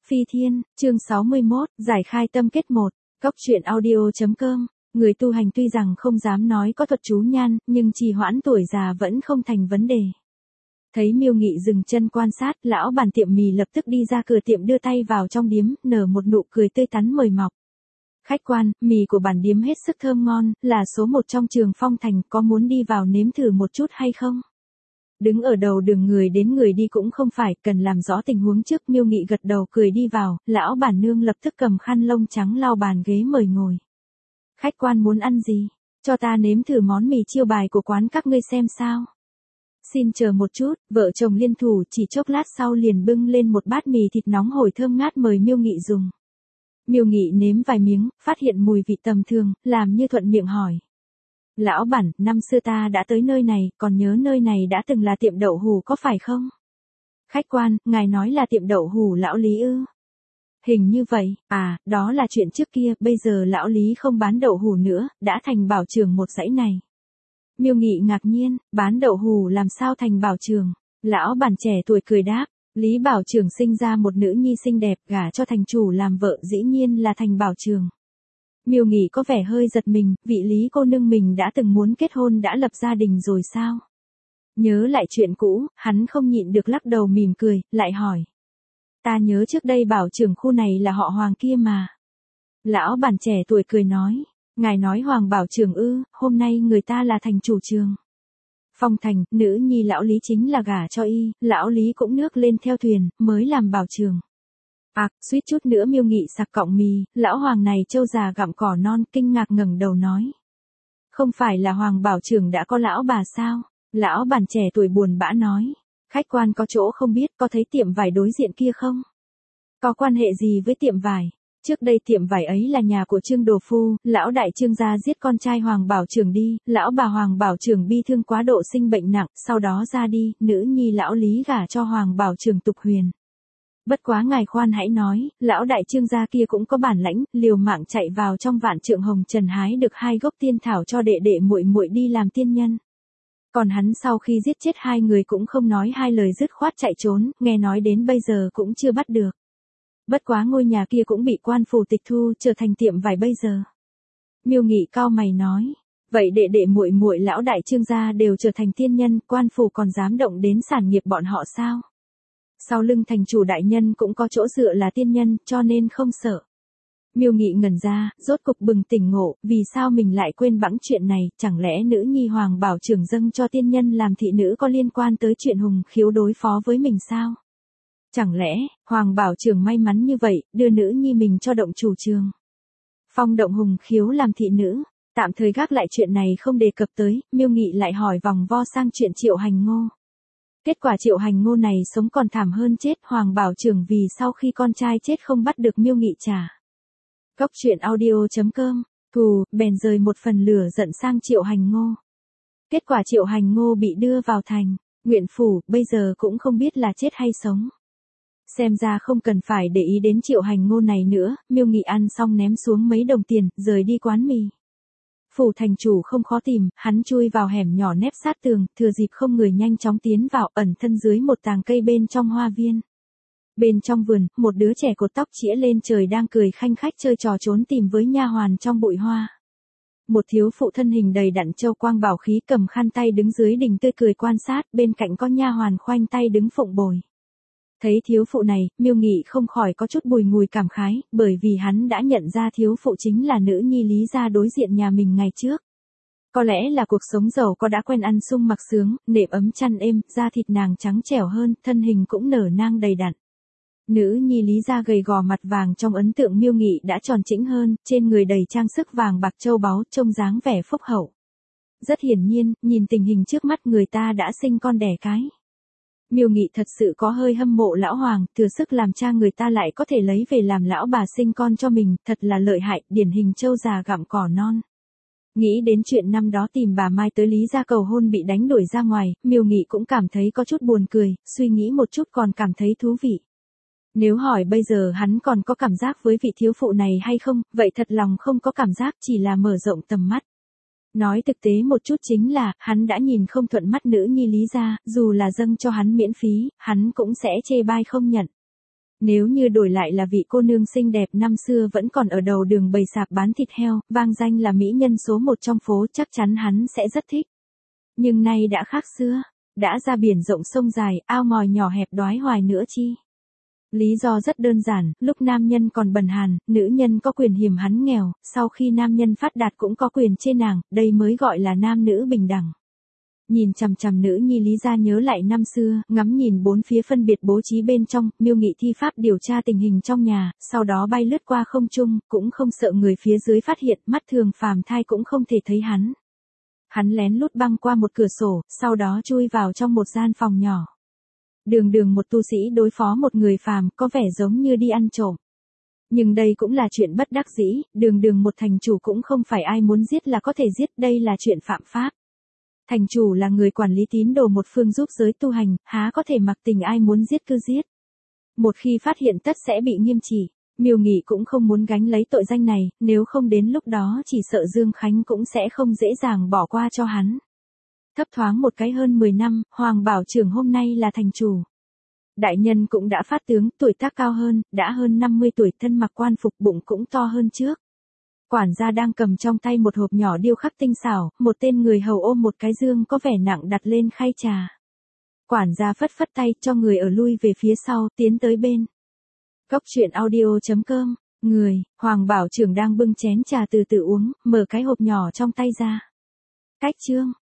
Phi Thiên, chương 61, giải khai tâm kết 1, Cóc truyện audio.com. Người tu hành tuy rằng không dám nói có thuật chú nhan, nhưng trì hoãn tuổi già vẫn không thành vấn đề. Thấy Miêu Nghị dừng chân quan sát, lão bản tiệm mì lập tức đi ra cửa tiệm đưa tay vào trong điếm, nở một nụ cười tươi tắn mời mọc. Khách quan, mì của bản điếm hết sức thơm ngon, là số 1 trong Trường Phong Thành, có muốn đi vào nếm thử một chút hay không? Đứng ở đầu đường người đến người đi cũng không phải, cần làm rõ tình huống trước. Miêu Nghị gật đầu cười đi vào, lão bản nương lập tức cầm khăn lông trắng lau bàn ghế mời ngồi. Khách quan muốn ăn gì? Cho ta nếm thử món mì chiêu bài của quán các ngươi xem sao. Xin chờ một chút, vợ chồng liên thủ chỉ chốc lát sau liền bưng lên một bát mì thịt nóng hổi thơm ngát mời Miêu Nghị dùng. Miêu Nghị nếm vài miếng, phát hiện mùi vị tầm thường, làm như thuận miệng hỏi. Lão bản, năm xưa ta đã tới nơi này, còn nhớ nơi này đã từng là tiệm đậu hủ có phải không? Khách quan, ngài nói là tiệm đậu hủ lão Lý ư? Hình như vậy, đó là chuyện trước kia, bây giờ lão Lý không bán đậu hủ nữa, đã thành bảo trường một dãy này. Miêu Nghị ngạc nhiên, bán đậu hủ làm sao thành bảo trường? Lão bản trẻ tuổi cười đáp, Lý Bảo Trường sinh ra một nữ nhi xinh đẹp, gả cho thành chủ làm vợ, dĩ nhiên là thành bảo trường. Miêu Nghị có vẻ hơi giật mình, vị Lý cô nương mình đã từng muốn kết hôn đã lập gia đình rồi sao? Nhớ lại chuyện cũ, hắn không nhịn được lắc đầu mỉm cười, lại hỏi. Ta nhớ trước đây bảo trưởng khu này là họ Hoàng kia mà. Lão bản trẻ tuổi cười nói, ngài nói Hoàng bảo trưởng ư, hôm nay người ta là thành chủ trường. Phong Thành, nữ nhi lão Lý chính là gả cho y, lão Lý cũng nước lên theo thuyền, mới làm bảo trường. Suýt chút nữa Miêu Nghị sặc cọng mì, lão Hoàng này trâu già gặm cỏ non, kinh ngạc ngẩng đầu nói. Không phải là Hoàng bảo trưởng đã có lão bà sao? Lão bản trẻ tuổi buồn bã nói. Khách quan có chỗ không biết, có thấy tiệm vải đối diện kia không? Có quan hệ gì với tiệm vải? Trước đây tiệm vải ấy là nhà của Trương Đồ Phu, lão đại Trương gia giết con trai Hoàng bảo trưởng đi, lão bà Hoàng bảo trưởng bi thương quá độ sinh bệnh nặng, sau đó ra đi, nữ nhi lão Lý gả cho Hoàng bảo trưởng Tục Huyền. Bất quá ngài khoan hãy nói, lão đại Trương gia kia cũng có bản lãnh, liều mạng chạy vào trong Vạn Trượng Hồng Trần hái được 2 gốc tiên thảo cho đệ đệ muội muội đi làm tiên nhân. Còn hắn sau khi giết chết 2 người cũng không nói 2 lời dứt khoát chạy trốn, nghe nói đến bây giờ cũng chưa bắt được. Bất quá ngôi nhà kia cũng bị quan phủ tịch thu, trở thành tiệm vải bây giờ. Miêu Nghị cau mày nói, vậy đệ đệ muội muội lão đại Trương gia đều trở thành tiên nhân, quan phủ còn dám động đến sản nghiệp bọn họ sao? Sau lưng thành chủ đại nhân cũng có chỗ dựa là tiên nhân, cho nên không sợ. Miêu Nghị ngẩn ra, rốt cục bừng tỉnh ngộ, vì sao mình lại quên bẵng chuyện này, chẳng lẽ nữ nhi Hoàng bảo trưởng dâng cho tiên nhân làm thị nữ có liên quan tới chuyện Hùng Khiếu đối phó với mình sao? Chẳng lẽ, Hoàng bảo trưởng may mắn như vậy, đưa nữ nhi mình cho động chủ trường. Phong động Hùng Khiếu làm thị nữ, tạm thời gác lại chuyện này không đề cập tới, Miêu Nghị lại hỏi vòng vo sang chuyện Triệu Hành Ngô. Kết quả Triệu Hành Ngô này sống còn thảm hơn chết, Hoàng bảo trưởng vì sau khi con trai chết không bắt được Miêu Nghị trả. Cóc truyện audio.com, bèn rời một phần lửa giận sang Triệu Hành Ngô. Kết quả Triệu Hành Ngô bị đưa vào thành, nguyện phủ, bây giờ cũng không biết là chết hay sống. Xem ra không cần phải để ý đến Triệu Hành Ngô này nữa, Miêu Nghị ăn xong ném xuống mấy đồng tiền, rời đi quán mì. Phủ thành chủ không khó tìm, hắn chui vào hẻm nhỏ nép sát tường, thừa dịp không người nhanh chóng tiến vào, ẩn thân dưới một tàng cây bên trong hoa viên. Bên trong vườn, một đứa trẻ cột tóc chĩa lên trời đang cười khanh khách chơi trò trốn tìm với nha hoàn trong bụi hoa. Một thiếu phụ thân hình đầy đặn châu quang bảo khí cầm khăn tay đứng dưới đình tươi cười quan sát, bên cạnh có nha hoàn khoanh tay đứng phụng bồi. Thấy thiếu phụ này, Miêu Nghị không khỏi có chút bùi ngùi cảm khái, bởi vì hắn đã nhận ra thiếu phụ chính là nữ nhi Lý gia đối diện nhà mình ngày trước. Có lẽ là cuộc sống giàu có đã quen ăn sung mặc sướng, nệm ấm chăn êm, da thịt nàng trắng trẻo hơn, thân hình cũng nở nang đầy đặn. Nữ nhi Lý gia gầy gò mặt vàng trong ấn tượng Miêu Nghị đã tròn chỉnh hơn, trên người đầy trang sức vàng bạc châu báu, trông dáng vẻ phúc hậu. Rất hiển nhiên, nhìn tình hình trước mắt người ta đã sinh con đẻ cái. Miêu Nghị thật sự có hơi hâm mộ lão Hoàng, thừa sức làm cha người ta lại có thể lấy về làm lão bà sinh con cho mình, thật là lợi hại, điển hình trâu già gặm cỏ non. Nghĩ đến chuyện năm đó tìm bà Mai tới Lý gia cầu hôn bị đánh đuổi ra ngoài, Miêu Nghị cũng cảm thấy có chút buồn cười, suy nghĩ một chút còn cảm thấy thú vị. Nếu hỏi bây giờ hắn còn có cảm giác với vị thiếu phụ này hay không, vậy thật lòng không có cảm giác, chỉ là mở rộng tầm mắt. Nói thực tế một chút chính là, hắn đã nhìn không thuận mắt nữ nhi Lý gia, dù là dâng cho hắn miễn phí, hắn cũng sẽ chê bai không nhận. Nếu như đổi lại là vị cô nương xinh đẹp năm xưa vẫn còn ở đầu đường bày sạp bán thịt heo, vang danh là mỹ nhân số một trong phố, chắc chắn hắn sẽ rất thích. Nhưng nay đã khác xưa, đã ra biển rộng sông dài, ao ngòi nhỏ hẹp đoái hoài nữa chi. Lý do rất đơn giản, lúc nam nhân còn bần hàn, nữ nhân có quyền hiềm hắn nghèo, sau khi nam nhân phát đạt cũng có quyền chê nàng, đây mới gọi là nam nữ bình đẳng. Nhìn chằm chằm nữ nhi Lý gia nhớ lại năm xưa, ngắm nhìn bốn phía phân biệt bố trí bên trong, Miêu Nghị thi pháp điều tra tình hình trong nhà, sau đó bay lướt qua không trung, cũng không sợ người phía dưới phát hiện, mắt thường phàm thai cũng không thể thấy hắn. Hắn lén lút băng qua một cửa sổ, sau đó chui vào trong một gian phòng nhỏ. Đường đường một tu sĩ đối phó một người phàm, có vẻ giống như đi ăn trộm. Nhưng đây cũng là chuyện bất đắc dĩ, đường đường một thành chủ cũng không phải ai muốn giết là có thể giết, đây là chuyện phạm pháp. Thành chủ là người quản lý tín đồ một phương giúp giới tu hành, há có thể mặc tình ai muốn giết cứ giết. Một khi phát hiện tất sẽ bị nghiêm trị. Miêu Nghị cũng không muốn gánh lấy tội danh này, nếu không đến lúc đó chỉ sợ Dương Khánh cũng sẽ không dễ dàng bỏ qua cho hắn. Thấp thoáng một cái hơn 10 năm, Hoàng Bảo Trưởng hôm nay là thành chủ. Đại nhân cũng đã phát tướng, tuổi tác cao hơn, đã hơn 50 tuổi, thân mặc quan phục, bụng cũng to hơn trước. Quản gia đang cầm trong tay một hộp nhỏ điêu khắc tinh xảo, một tên người hầu ôm một cái dương có vẻ nặng đặt lên khay trà. Quản gia phất phất tay cho người ở lui về phía sau, tiến tới bên. Cốc truyện audio.com, Hoàng Bảo Trưởng đang bưng chén trà từ từ uống, mở cái hộp nhỏ trong tay ra. Cách chương.